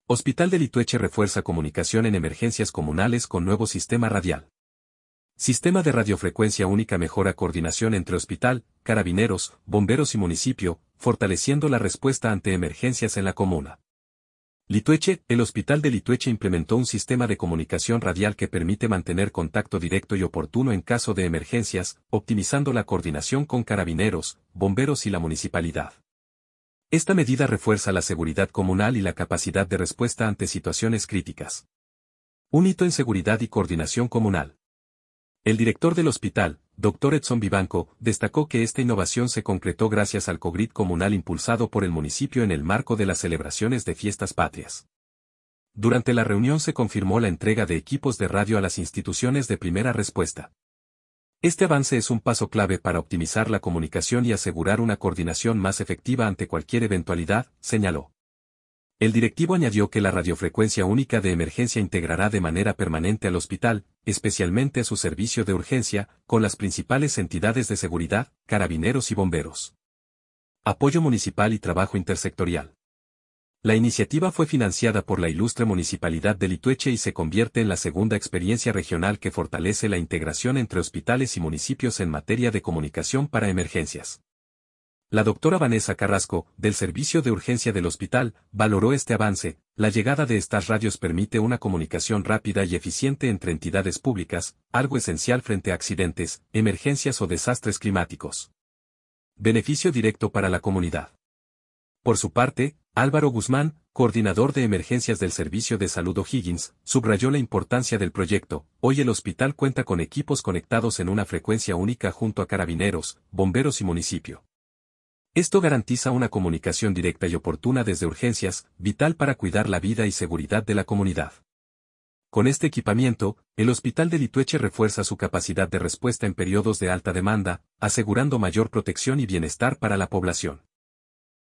Hospital de Litueche refuerza comunicación en emergencias comunales con nuevo sistema radial. Sistema de radiofrecuencia única mejora coordinación entre hospital, carabineros, bomberos y municipio, fortaleciendo la respuesta ante emergencias en la comuna. Litueche, el Hospital de Litueche implementó un sistema de comunicación radial que permite mantener contacto directo y oportuno en caso de emergencias, optimizando la coordinación con carabineros, bomberos y la municipalidad. Esta medida refuerza la seguridad comunal y la capacidad de respuesta ante situaciones críticas. Un hito en seguridad y coordinación comunal. El director del hospital, Dr. Edson Vivanco, destacó que esta innovación se concretó gracias al cogrid comunal impulsado por el municipio en el marco de las celebraciones de fiestas patrias. Durante la reunión se confirmó la entrega de equipos de radio a las instituciones de primera respuesta. Este avance es un paso clave para optimizar la comunicación y asegurar una coordinación más efectiva ante cualquier eventualidad, señaló. El directivo añadió que la radiofrecuencia única de emergencia integrará de manera permanente al hospital, especialmente a su servicio de urgencia, con las principales entidades de seguridad, carabineros y bomberos. Apoyo municipal y trabajo intersectorial. La iniciativa fue financiada por la ilustre Municipalidad de Litueche y se convierte en la segunda experiencia regional que fortalece la integración entre hospitales y municipios en materia de comunicación para emergencias. La doctora Vanessa Carrasco, del Servicio de Urgencia del hospital, valoró este avance. La llegada de estas radios permite una comunicación rápida y eficiente entre entidades públicas, algo esencial frente a accidentes, emergencias o desastres climáticos. Beneficio directo para la comunidad. Por su parte, Álvaro Guzmán, coordinador de emergencias del Servicio de Salud O'Higgins, subrayó la importancia del proyecto. Hoy el hospital cuenta con equipos conectados en una frecuencia única junto a carabineros, bomberos y municipio. Esto garantiza una comunicación directa y oportuna desde urgencias, vital para cuidar la vida y seguridad de la comunidad. Con este equipamiento, el Hospital de Litueche refuerza su capacidad de respuesta en periodos de alta demanda, asegurando mayor protección y bienestar para la población.